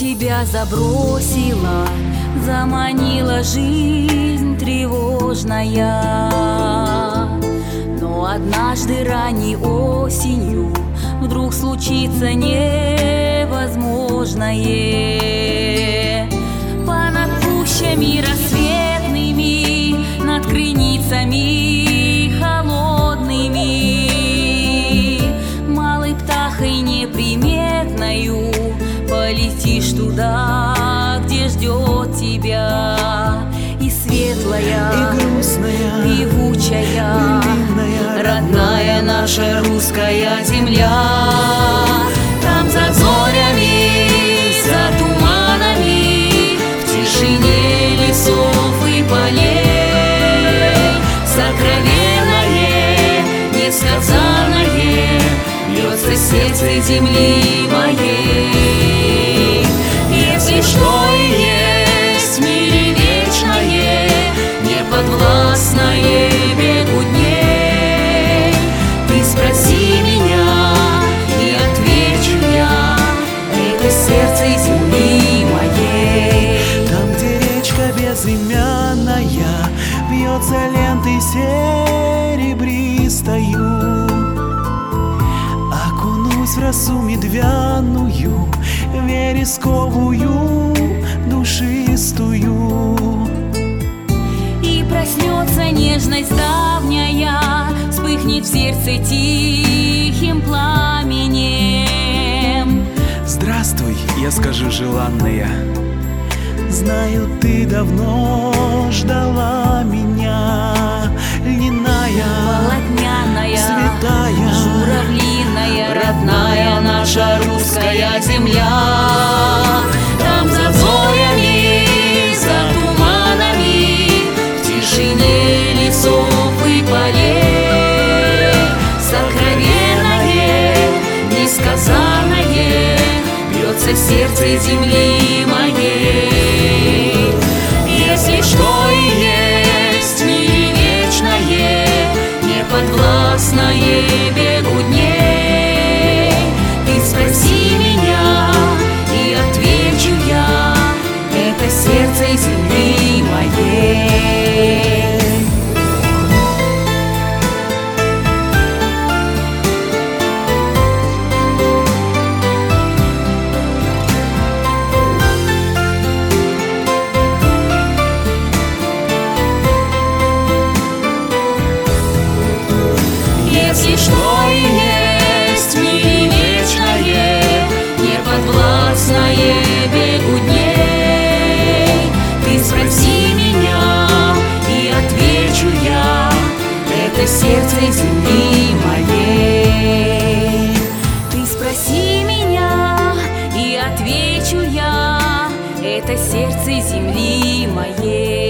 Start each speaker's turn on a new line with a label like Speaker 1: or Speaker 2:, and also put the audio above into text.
Speaker 1: тебя забросила, заманила жизнь тревожная. Но однажды ранней осенью вдруг случится невозможное. Понад пущами рассветными, над крыницами холодными, малой птахой неприметною полетишь туда, где ждет тебя и светлая,
Speaker 2: и грустная,
Speaker 1: певучая, родная наша русская земля. Там за зорями, за туманами, в тишине лесов и полей, сокровенное, несказанное бьется сердце земли моей. Если что и есть в мире вечное, неподвластное бегу дней, ты спроси меня, и отвечу я, это сердце земли моей.
Speaker 2: Там, где речка безымянная бьется лентой серебристою, окунусь в росу медвяную, вересковую, душистую.
Speaker 1: И проснется нежность давняя, вспыхнет в сердце тихим пламенем.
Speaker 2: Здравствуй, я скажу, желанная, знаю, ты давно ждала меня. Льняная,
Speaker 1: Полотняная,
Speaker 2: святая,
Speaker 1: журавлиная, родная наша русская земля. Там за зорями, за туманами, в тишине лесов и полей, сокровенное, несказанное бьется сердце земли моей. Если что и есть в мире вечное, неподвластное бегу дней, ты спроси меня, и отвечу я, это сердце земли моей. Если что и есть в мире вечное, неподвластное бегу дней, ты спроси меня, и отвечу я, это сердце земли моей. Ты спроси меня, и отвечу я, это сердце земли моей.